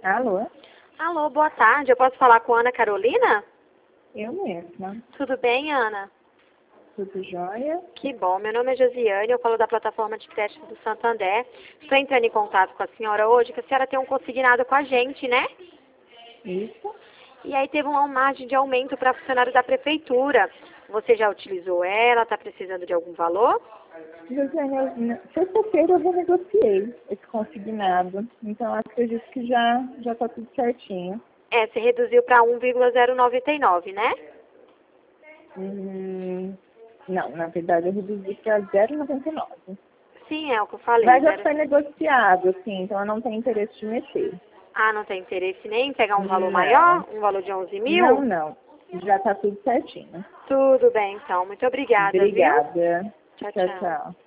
Alô? Alô, boa tarde. Eu posso falar com a Ana Carolina? Eu mesma. Tudo bem, Ana? Tudo jóia? Que bom. Meu nome é Josiane, eu falo da plataforma de crédito do Santander. Estou entrando em contato com a senhora hoje, que a senhora tem um consignado com a gente, né? Isso? E aí teve uma margem de aumento para funcionário da prefeitura. Você já utilizou ela? Está precisando de algum valor? Josiane, sexta-feira eu renegociei esse consignado. Então acredito que já tá tudo certinho. É, você reduziu para 1,099, né? Não, na verdade eu reduzi para 0,99. Sim, é o que eu falei. Mas já foi negociado, assim, então eu não tenho interesse de mexer. Ah, não tem interesse nem em pegar um valor Não. maior? Um valor de 11 mil? Não. Já tá tudo certinho. Tudo bem, então. Muito obrigada, viu? Obrigada. Tchau, Tchau, tchau. tchau.